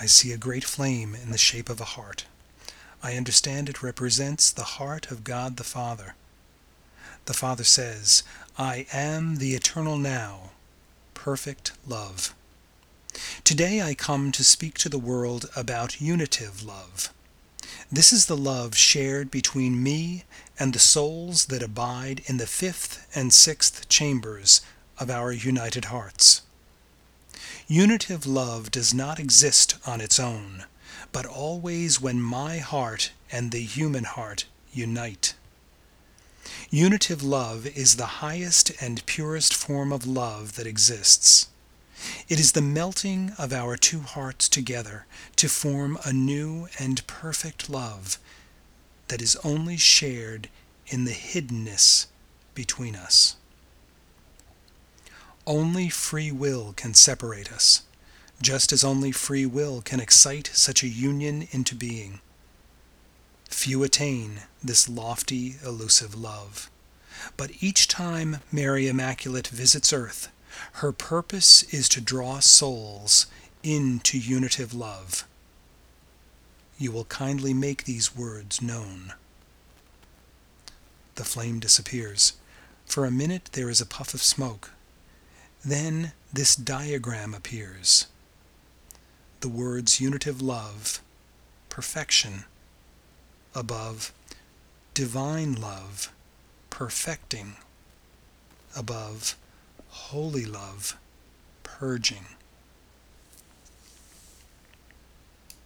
I see a great flame in the shape of a heart. I understand it represents the heart of God the Father. The Father says, "I am the eternal now, perfect love." Today I come to speak to the world about unitive love. This is the love shared between me and the souls that abide in the fifth and sixth chambers of our united hearts. Unitive love does not exist on its own, but always when my heart and the human heart unite. Unitive love is the highest and purest form of love that exists. It is the melting of our two hearts together to form a new and perfect love that is only shared in the hiddenness between us. Only free will can separate us, just as only free will can excite such a union into being. Few attain this lofty, elusive love. But each time Mary Immaculate visits earth, her purpose is to draw souls into unitive love. You will kindly make these words known. The flame disappears. For a minute there is a puff of smoke. Then this diagram appears. The words unitive love, perfection, above, divine love, perfecting, above, holy love, purging.